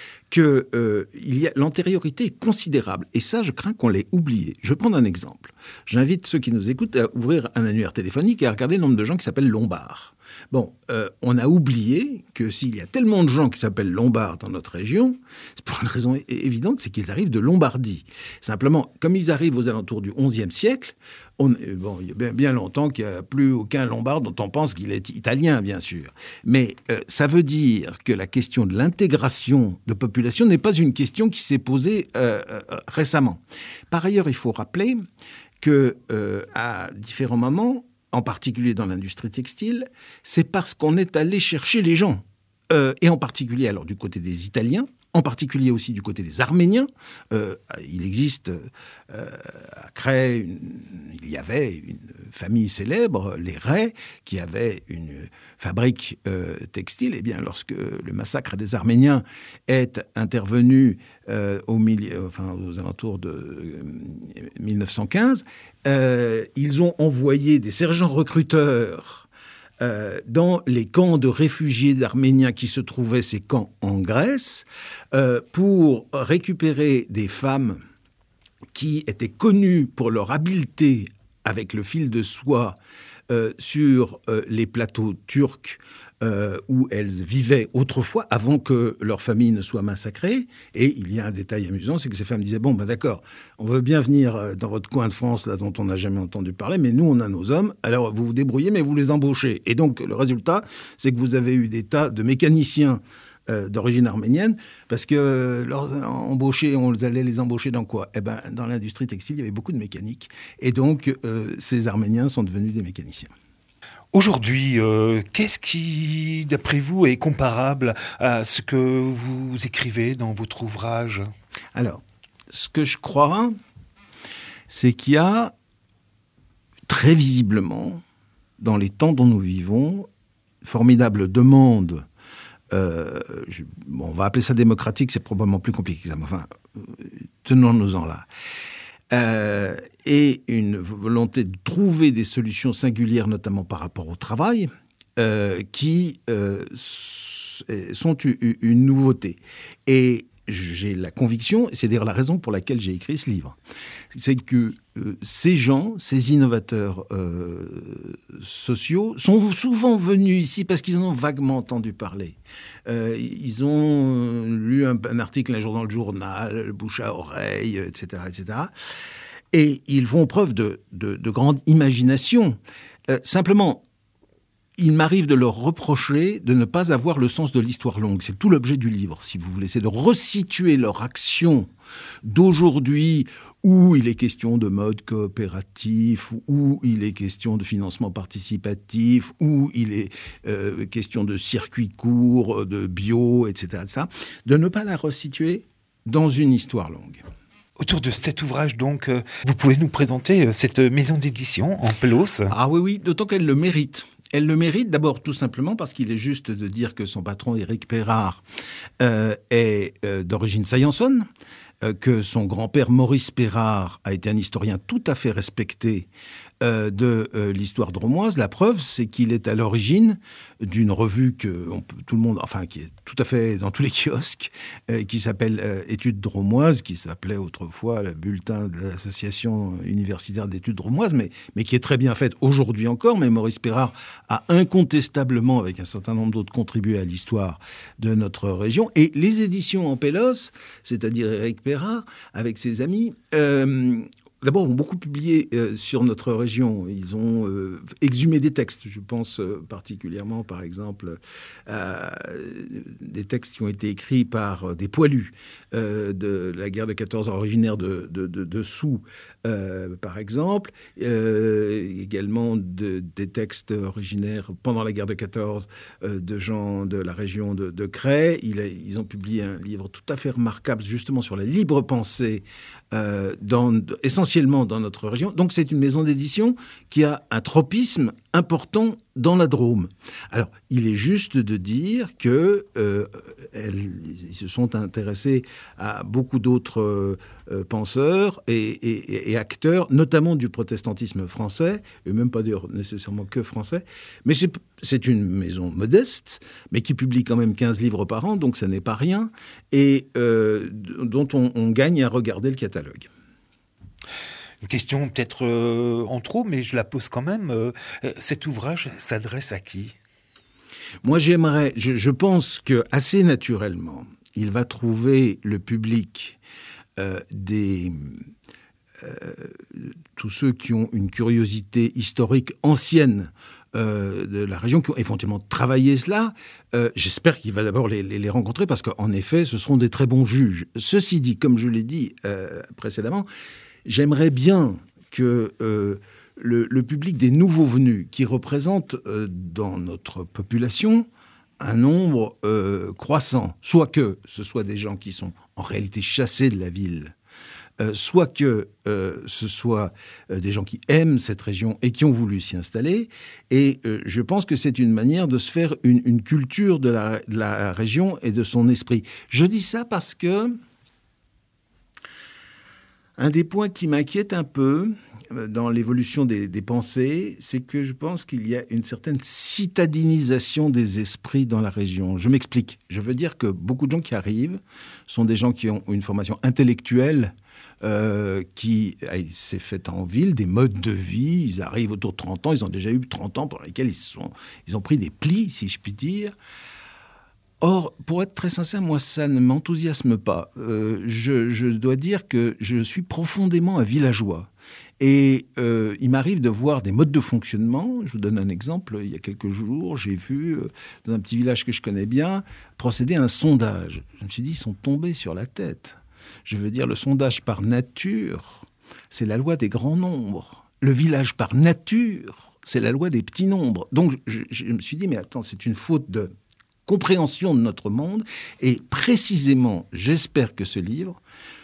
que euh, il y a, l'antériorité est considérable. Et ça, je crains qu'on l'ait oublié. Je vais prendre un exemple. J'invite ceux qui nous écoutent à ouvrir un annuaire téléphonique et à regarder le nombre de gens qui s'appellent Lombards. Bon, euh, on a oublié que s'il y a tellement de gens qui s'appellent Lombards dans notre région, c'est pour une raison é- évidente, c'est qu'ils arrivent de Lombardie. Simplement, comme ils arrivent aux alentours du onzième siècle, on, bon, il y a bien, bien longtemps qu'il n'y a plus aucun Lombard dont on pense qu'il est italien, bien sûr. Mais euh, ça veut dire que la question de l'intégration de population n'est pas une question qui s'est posée euh, euh, récemment. Par ailleurs, il faut rappeler que euh, à différents moments, en particulier dans l'industrie textile, c'est parce qu'on est allé chercher les gens. Euh, et en particulier, alors du côté des Italiens, en particulier aussi du côté des Arméniens. Euh, il existe euh, à Cré, une, il y avait une famille célèbre, les Ray, qui avait une fabrique euh, textile. Et bien, lorsque le massacre des Arméniens est intervenu euh, au milieu, enfin, aux alentours de euh, mille neuf cent quinze, euh, ils ont envoyé des sergents recruteurs Euh, dans les camps de réfugiés d'Arméniens qui se trouvaient, ces camps en Grèce, euh, pour récupérer des femmes qui étaient connues pour leur habileté avec le fil de soie euh, sur euh, les plateaux turcs euh, où elles vivaient autrefois, avant que leur famille ne soit massacrée. Et il y a un détail amusant, c'est que ces femmes disaient « Bon, ben d'accord, on veut bien venir dans votre coin de France, là, dont on n'a jamais entendu parler, mais nous, on a nos hommes, alors vous vous débrouillez, mais vous les embauchez. » Et donc, le résultat, c'est que vous avez eu des tas de mécaniciens euh, d'origine arménienne, parce que euh, leur embaucher, on allait les embaucher dans quoi ? Eh ben, dans l'industrie textile, il y avait beaucoup de mécanique. Et donc, euh, ces Arméniens sont devenus des mécaniciens. Aujourd'hui, euh, qu'est-ce qui, d'après vous, est comparable à ce que vous écrivez dans votre ouvrage ? Alors, ce que je crois, c'est qu'il y a très visiblement, dans les temps dont nous vivons, formidable demande. Euh, je, bon, on va appeler ça démocratique, c'est probablement plus compliqué que ça, mais enfin, tenons-nous-en là. Euh, et une volonté de trouver des solutions singulières, notamment par rapport au travail, euh, qui euh, sont une, une nouveauté. Et j'ai la conviction, et c'est d'ailleurs la raison pour laquelle j'ai écrit ce livre, c'est que euh, ces gens, ces innovateurs euh, sociaux, sont souvent venus ici parce qu'ils en ont vaguement entendu parler. Euh, ils ont lu un, un article un jour dans le journal, le bouche à oreille, et cetera, et cetera. Et ils font preuve de, de, de grande imagination. Euh, simplement, il m'arrive de leur reprocher de ne pas avoir le sens de l'histoire longue. C'est tout l'objet du livre, si vous voulez. C'est de resituer leur action d'aujourd'hui, où il est question de mode coopératif, où il est question de financement participatif, où il est euh, question de circuits courts, de bio, et cetera, et cetera. De ne pas la resituer dans une histoire longue. Autour de cet ouvrage, donc, euh, vous pouvez nous présenter euh, cette maison d'édition en Pelos ? Ah oui, oui, d'autant qu'elle le mérite. Elle le mérite d'abord tout simplement parce qu'il est juste de dire que son patron, Éric Pérard, euh, est euh, d'origine saillançonne, euh, que son grand-père, Maurice Pérard, a été un historien tout à fait respecté euh, de euh, l'histoire drômoise. La preuve, c'est qu'il est à l'origine d'une revue que on peut, tout le monde, enfin, qui est tout à fait dans tous les kiosques, euh, qui s'appelle euh, Études drômoises, qui s'appelait autrefois le bulletin de l'Association universitaire d'études drômoises, mais, mais qui est très bien faite aujourd'hui encore. Mais Maurice Pérard a incontestablement, avec un certain nombre d'autres, contribué à l'histoire de notre région. Et les éditions en Pelos, c'est-à-dire Éric Pérard, avec ses amis, euh, d'abord, ont beaucoup publié euh, sur notre région. Ils ont euh, exhumé des textes. Je pense euh, particulièrement, par exemple, à des textes qui ont été écrits par euh, des poilus euh, de la guerre de quatorze, originaires de, de, de, de Soult, euh, par exemple. Euh, également de, des textes originaires pendant la guerre de quatorze euh, de gens de la région de, de Cré. Il a, ils ont publié un livre tout à fait remarquable, justement, sur la libre pensée, euh, dans, essentiellement dans notre région. Donc c'est une maison d'édition qui a un tropisme important dans la Drôme. Alors, il est juste de dire que euh, elles, ils se sont intéressés à beaucoup d'autres euh, penseurs et, et, et acteurs, notamment du protestantisme français, et même pas d'ailleurs nécessairement que français. Mais c'est, c'est une maison modeste, mais qui publie quand même quinze livres par an, donc ça n'est pas rien, et euh, dont on, on gagne à regarder le catalogue. Une question peut-être euh, en trop, mais je la pose quand même. Euh, cet ouvrage s'adresse à qui ? Moi, j'aimerais, je, je pense que assez naturellement, il va trouver le public euh, des euh, tous ceux qui ont une curiosité historique ancienne euh, de la région, qui ont éventuellement travaillé cela. Euh, j'espère qu'il va d'abord les, les, les rencontrer, parce qu'en effet, ce seront des très bons juges. Ceci dit, comme je l'ai dit euh, précédemment, j'aimerais bien que euh, le, le public des nouveaux venus, qui représente euh, dans notre population un nombre euh, croissant, soit que ce soit des gens qui sont en réalité chassés de la ville, euh, soit que euh, ce soit euh, des gens qui aiment cette région et qui ont voulu s'y installer. Et euh, je pense que c'est une manière de se faire une, une culture de la, de la région et de son esprit. Je dis ça parce que un des points qui m'inquiète un peu dans l'évolution des, des pensées, c'est que je pense qu'il y a une certaine citadinisation des esprits dans la région. Je m'explique. Je veux dire que beaucoup de gens qui arrivent sont des gens qui ont une formation intellectuelle euh, qui s'est faite en ville, des modes de vie. Ils arrivent autour de trente ans, ils ont déjà eu trente ans pour lesquels ils, sont, ils ont pris des plis, si je puis dire. Or, pour être très sincère, moi, ça ne m'enthousiasme pas. Euh, je, je dois dire que je suis profondément un villageois. Et euh, il m'arrive de voir des modes de fonctionnement. Je vous donne un exemple. Il y a quelques jours, j'ai vu, euh, dans un petit village que je connais bien, procéder à un sondage. Je me suis dit, ils sont tombés sur la tête. Je veux dire, le sondage par nature, c'est la loi des grands nombres. Le village par nature, c'est la loi des petits nombres. Donc, je, je me suis dit, mais attends, c'est une faute de compréhension de notre monde. Et précisément, j'espère que ce livre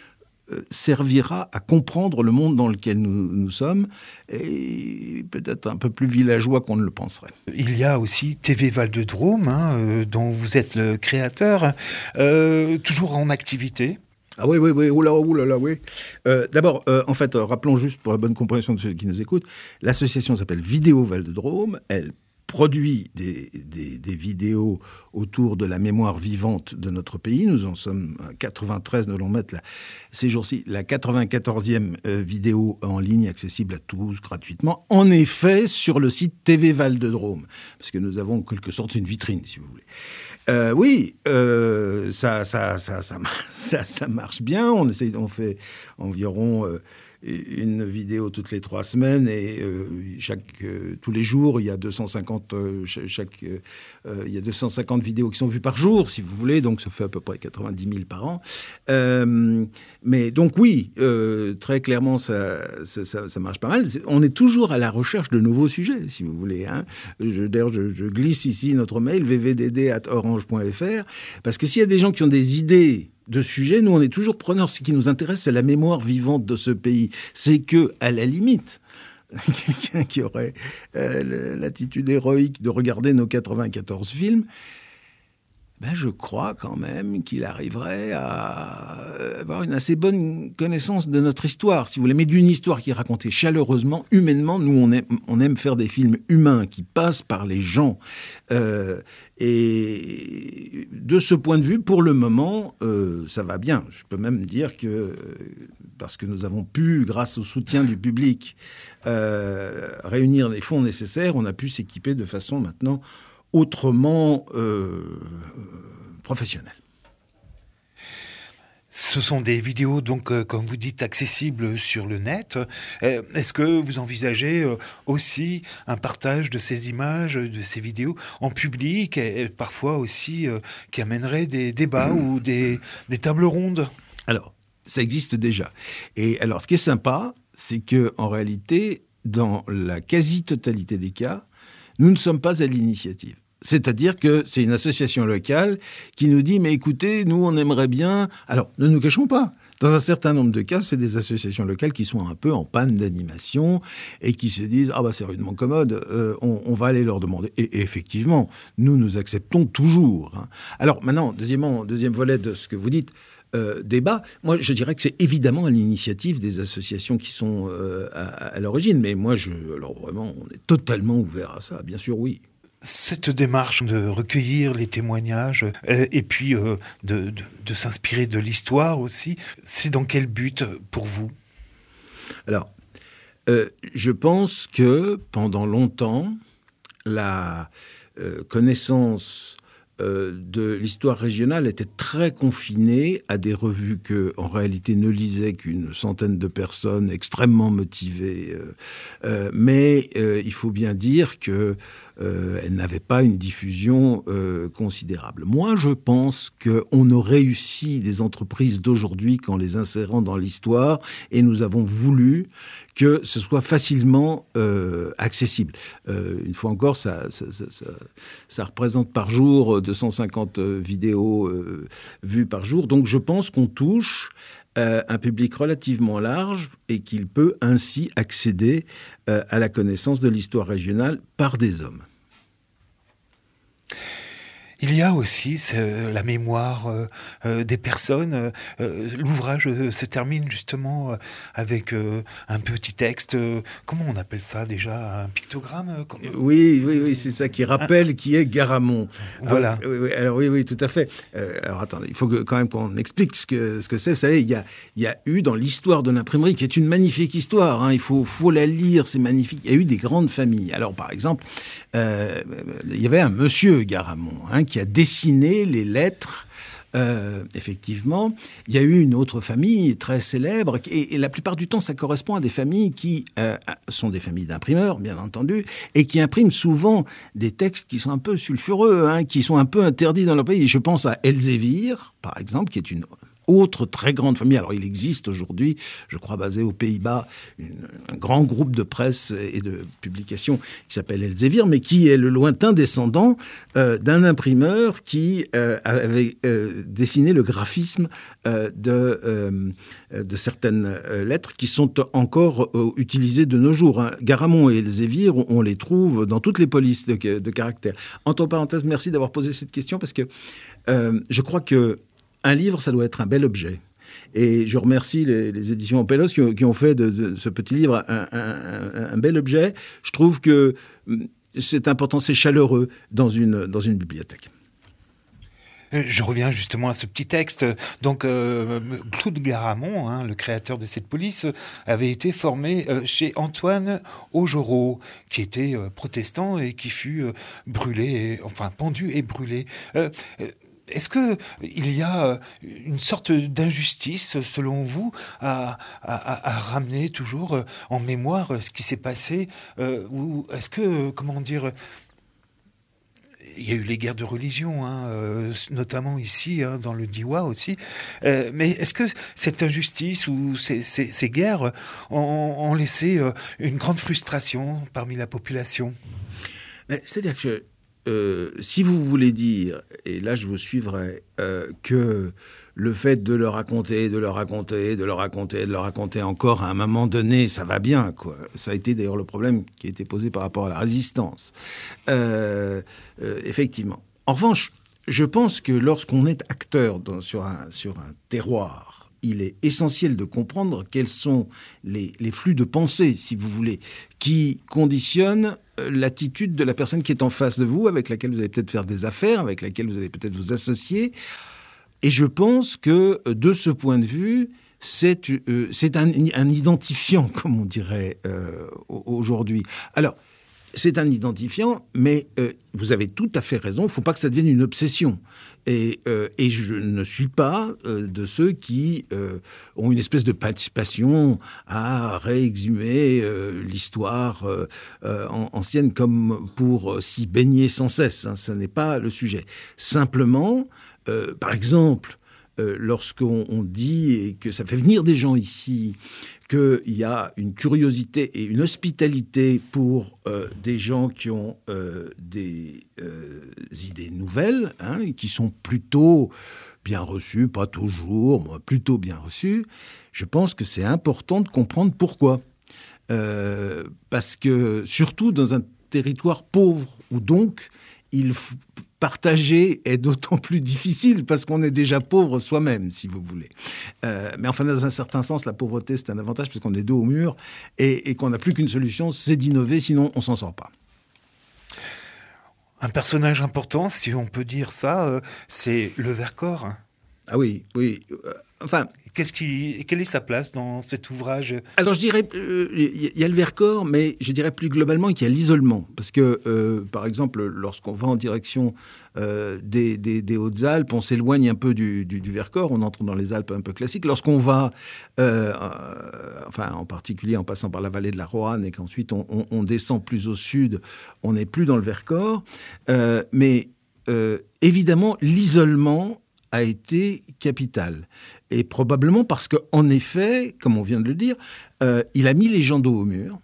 servira à comprendre le monde dans lequel nous, nous sommes, et peut-être un peu plus villageois qu'on ne le penserait. Il y a aussi T V Val de Drôme, hein, euh, dont vous êtes le créateur, euh, toujours en activité. Ah oui, oui, oui, oula, oula, oula, oui. Euh, d'abord, euh, en fait, euh, rappelons juste pour la bonne compréhension de ceux qui nous écoutent, l'association s'appelle Vidéo Val de Drôme, elle produit des, des, des vidéos autour de la mémoire vivante de notre pays. Nous en sommes à quatre-vingt-treize, nous allons mettre la, ces jours-ci la quatre-vingt-quatorzième euh, vidéo en ligne accessible à tous gratuitement. En effet, sur le site T V Val de Drôme, parce que nous avons en quelque sorte une vitrine, si vous voulez. Euh, oui, euh, ça, ça, ça, ça, ça, ça marche bien. On essaie, on fait environ euh, une vidéo toutes les trois semaines et euh, chaque, euh, tous les jours, il y a deux cent cinquante, euh, chaque, euh, il y a deux cent cinquante vidéos qui sont vues par jour, si vous voulez. Donc, ça fait à peu près quatre-vingt-dix mille par an. Euh, mais donc, oui, euh, très clairement, ça, ça, ça, ça marche pas mal. On est toujours à la recherche de nouveaux sujets, si vous voulez. Hein. Je, d'ailleurs, je, je glisse ici notre mail, v v d d arobase orange point f r, parce que s'il y a des gens qui ont des idées de sujets, nous, on est toujours preneurs. Ce qui nous intéresse, c'est la mémoire vivante de ce pays. C'est que, à la limite, quelqu'un qui aurait euh, l'attitude héroïque de regarder nos quatre-vingt-quatorze films, ben, je crois quand même qu'il arriverait à avoir une assez bonne connaissance de notre histoire, si vous voulez, mais d'une histoire qui est racontée chaleureusement, humainement. Nous, on aime, on aime faire des films humains qui passent par les gens. Euh, et de ce point de vue, pour le moment, euh, ça va bien. Je peux même dire que, parce que nous avons pu, grâce au soutien du public, euh, réunir les fonds nécessaires, on a pu s'équiper de façon maintenant autrement euh, professionnel. Ce sont des vidéos, donc, euh, comme vous dites, accessibles sur le net. Euh, est-ce que vous envisagez euh, aussi un partage de ces images, de ces vidéos en public, et, et parfois aussi euh, qui amènerait des débats mmh. ou des, des tables rondes ? Alors, ça existe déjà. Et alors, ce qui est sympa, c'est que en réalité, dans la quasi-totalité des cas, nous ne sommes pas à l'initiative. C'est-à-dire que c'est une association locale qui nous dit « Mais écoutez, nous, on aimerait bien... » Alors, ne nous cachons pas. Dans un certain nombre de cas, c'est des associations locales qui sont un peu en panne d'animation et qui se disent « Ah bah c'est rudement commode, euh, on, on va aller leur demander. » Et, et effectivement, nous, nous acceptons toujours. Hein. Alors maintenant, deuxièmement, deuxième volet de ce que vous dites, euh, débat, moi je dirais que c'est évidemment à l'initiative des associations qui sont euh, à, à l'origine. Mais moi, je, alors vraiment, on est totalement ouvert à ça, bien sûr, oui. Cette démarche de recueillir les témoignages euh, et puis euh, de, de, de s'inspirer de l'histoire aussi, c'est dans quel but pour vous ? Alors, euh, je pense que pendant longtemps, la euh, connaissance euh, de l'histoire régionale était très confinée à des revues que, en réalité, ne lisaient qu'une centaine de personnes extrêmement motivées. Euh, euh, mais euh, il faut bien dire que euh, elle n'avait pas une diffusion euh, considérable. Moi, je pense qu'on a réussi des entreprises d'aujourd'hui qu'en les insérant dans l'histoire, et nous avons voulu que ce soit facilement euh, accessible. Euh, une fois encore, ça, ça, ça, ça, ça représente par jour deux cent cinquante vidéos euh, vues par jour. Donc je pense qu'on touche euh, un public relativement large et qu'il peut ainsi accéder euh, à la connaissance de l'histoire régionale par des hommes. Il y a aussi ce, la mémoire euh, euh, des personnes. Euh, l'ouvrage euh, se termine justement euh, avec euh, un petit texte. Euh, comment on appelle ça déjà? Un pictogramme euh, comme... Oui, oui, oui, c'est ça qui rappelle un... qui est Garamond. Voilà. Alors, oui, oui, alors, oui, oui, tout à fait. Euh, alors attendez, il faut que, quand même qu'on explique ce que, ce que c'est. Vous savez, il y a, il y a eu dans l'histoire de l'imprimerie, qui est une magnifique histoire, hein, il faut, faut la lire, c'est magnifique. Il y a eu des grandes familles. Alors par exemple, euh, il y avait un monsieur Garamond, hein, qui a dessiné les lettres. Euh, effectivement, il y a eu une autre famille très célèbre, et, et la plupart du temps, ça correspond à des familles qui euh, sont des familles d'imprimeurs, bien entendu, et qui impriment souvent des textes qui sont un peu sulfureux, hein, qui sont un peu interdits dans leur pays. Je pense à Elsevier, par exemple, qui est une autre très grande famille. Alors, il existe aujourd'hui, je crois, basé aux Pays-Bas, une, un grand groupe de presse et de publications qui s'appelle Elsevier, mais qui est le lointain descendant euh, d'un imprimeur qui euh, avait euh, dessiné le graphisme euh, de, euh, de certaines euh, lettres qui sont encore euh, utilisées de nos jours. Hein. Garamond et Elsevier, on, on les trouve dans toutes les polices de, de caractères. Entre parenthèses, merci d'avoir posé cette question, parce que euh, je crois que un livre, ça doit être un bel objet. Et je remercie les, les éditions Ampélos qui ont, qui ont fait de, de ce petit livre un, un, un, un bel objet. Je trouve que c'est important, c'est chaleureux dans une, dans une bibliothèque. Je reviens justement à ce petit texte. Donc, euh, Claude Garamond, hein, le créateur de cette police, avait été formé euh, chez Antoine Augereau, qui était euh, protestant et qui fut euh, brûlé, et, enfin pendu et brûlé. Euh, euh, Est-ce qu'il y a une sorte d'injustice, selon vous, à, à, à ramener toujours en mémoire ce qui s'est passé euh, ou est-ce que, comment dire, il y a eu les guerres de religion, hein, euh, notamment ici, hein, dans le Diois aussi, euh, mais est-ce que cette injustice ou ces, ces, ces guerres ont, ont laissé euh, une grande frustration parmi la population? C'est-à-dire que Euh, si vous voulez dire, et là je vous suivrai, euh, que le fait de le raconter, de le raconter, de le raconter, de le raconter encore, à un moment donné, ça va bien, quoi. Ça a été d'ailleurs le problème qui a été posé par rapport à la résistance. Euh, euh, effectivement. En revanche, je pense que lorsqu'on est acteur dans, sur, un, sur un terroir, il est essentiel de comprendre quels sont les, les flux de pensée, si vous voulez, qui conditionnent l'attitude de la personne qui est en face de vous, avec laquelle vous allez peut-être faire des affaires, avec laquelle vous allez peut-être vous associer. Et je pense que, de ce point de vue, c'est, euh, c'est un, un identifiant, comme on dirait euh, aujourd'hui. Alors, c'est un identifiant, mais euh, vous avez tout à fait raison, il ne faut pas que ça devienne une obsession. Et, euh, et je ne suis pas euh, de ceux qui euh, ont une espèce de participation à réexhumer euh, l'histoire euh, euh, ancienne comme pour euh, s'y baigner sans cesse. Hein, ce n'est pas le sujet. Simplement, euh, par exemple, euh, lorsqu'on on dit et que ça fait venir des gens ici, qu'il y a une curiosité et une hospitalité pour euh, des gens qui ont euh, des euh, idées nouvelles, hein, et qui sont plutôt bien reçues, pas toujours, mais plutôt bien reçues, je pense que c'est important de comprendre pourquoi. Euh, parce que, surtout dans un territoire pauvre, où donc il faut partager est d'autant plus difficile parce qu'on est déjà pauvre soi-même, si vous voulez. Euh, mais enfin, dans un certain sens, la pauvreté, c'est un avantage parce qu'on est dos au mur et, et qu'on n'a plus qu'une solution, c'est d'innover, sinon on s'en sort pas. Un personnage important, si on peut dire ça, euh, c'est le Vercors. Ah oui, oui. Euh, enfin... Qu'est-ce qui, quelle est sa place dans cet ouvrage ? Alors je dirais, il euh, y a le Vercors, mais je dirais plus globalement qu'il y a l'isolement. Parce que, euh, par exemple, lorsqu'on va en direction euh, des, des, des Hautes-Alpes, on s'éloigne un peu du, du, du Vercors, on entre dans les Alpes un peu classiques. Lorsqu'on va, euh, euh, enfin en particulier en passant par la vallée de la Roanne et qu'ensuite on, on, on descend plus au sud, on n'est plus dans le Vercors. Euh, mais euh, évidemment, l'isolement a été capital. Et probablement parce qu'en effet, comme on vient de le dire, euh, il a mis les gens dos au mur.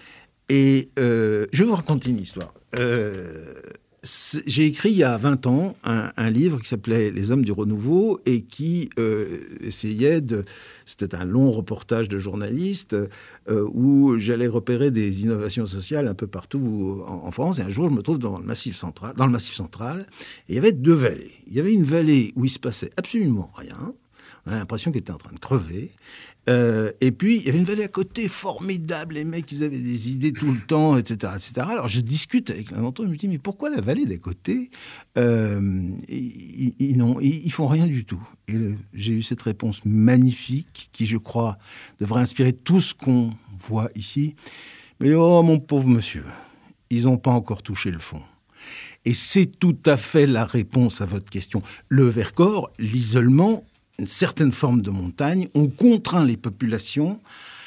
Et euh, je vais vous raconter une histoire. Euh, j'ai écrit il y a vingt ans un, un livre qui s'appelait « Les hommes du renouveau » et qui euh, essayait de... C'était un long reportage de journaliste euh, où j'allais repérer des innovations sociales un peu partout en, en France. Et un jour, je me trouve dans le Massif central, dans le Massif central et il y avait deux vallées. Il y avait une vallée où il se passait absolument rien. On a l'impression qu'il était en train de crever. Euh, et puis, il y avait une vallée à côté, formidable. Les mecs, ils avaient des idées tout le temps, et cetera, et cetera. Alors, je discute avec l'un d'entre eux. Je me dis, mais pourquoi la vallée d'à côté, euh, ils, ils, non, ils, ils font rien du tout. Et le, j'ai eu cette réponse magnifique qui, je crois, devrait inspirer tout ce qu'on voit ici. Mais oh, mon pauvre monsieur, ils n'ont pas encore touché le fond. Et c'est tout à fait la réponse à votre question. Le Vercors, l'isolement, une certaine forme de montagne, ont contraint les populations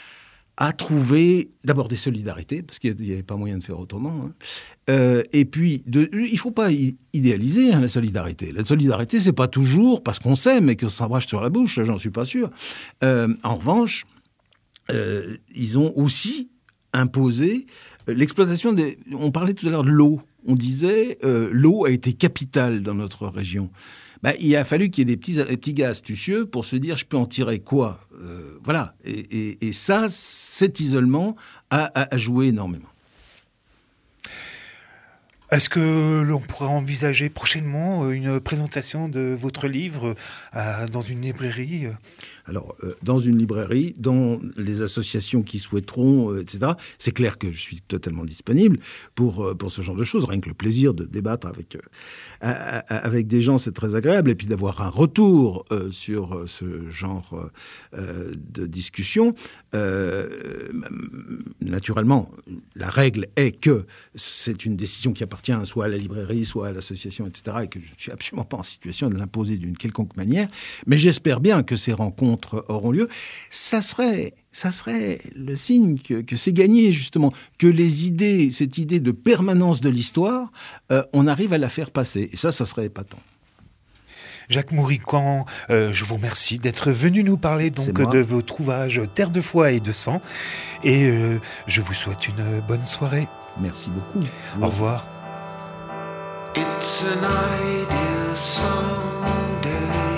à trouver d'abord des solidarités, parce qu'il n'y avait pas moyen de faire autrement. Hein. Euh, et puis, de, il ne faut pas idéaliser hein, la solidarité. La solidarité, ce n'est pas toujours parce qu'on s'aime et qu'on s'embrasse sur la bouche, j'en suis pas sûr. Euh, en revanche, euh, ils ont aussi imposé l'exploitation des... On parlait tout à l'heure de l'eau. On disait euh, l'eau a été capitale dans notre région. Ben, il a fallu qu'il y ait des petits, des petits gars astucieux pour se dire, je peux en tirer quoi euh, Voilà. Et, et, et ça, cet isolement a, a, a joué énormément. Est-ce que l'on pourra envisager prochainement une présentation de votre livre euh, dans une librairie ? Alors, euh, dans une librairie, dans les associations qui souhaiteront, euh, et cetera, c'est clair que je suis totalement disponible pour, euh, pour ce genre de choses. Rien que le plaisir de débattre avec, euh, avec des gens, c'est très agréable. Et puis d'avoir un retour euh, sur euh, ce genre euh, de discussion. Euh, naturellement, la règle est que c'est une décision qui appartient soit à la librairie, soit à l'association, et cetera, et que je ne suis absolument pas en situation de l'imposer d'une quelconque manière. Mais j'espère bien que ces rencontres auront lieu. Ça serait, ça serait le signe que, que c'est gagné, justement, que les idées, cette idée de permanence de l'histoire, euh, on arrive à la faire passer. Et ça, ça serait épatant. Jacques Mourican, euh, je vous remercie d'être venu nous parler donc de votre ouvrage Terre de foi et de sang. Et euh, je vous souhaite une bonne soirée. Merci beaucoup. Au revoir. It's an ideal someday.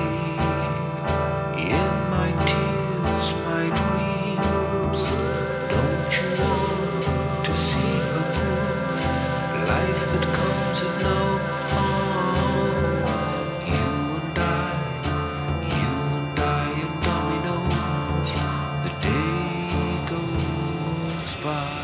In my tears, my dreams. Don't you want to see a proof? Life that comes of no harm. You and I, you and I, and dominoes. The day goes by.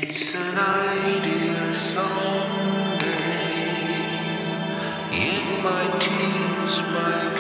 It's an idea someday. In my tears, my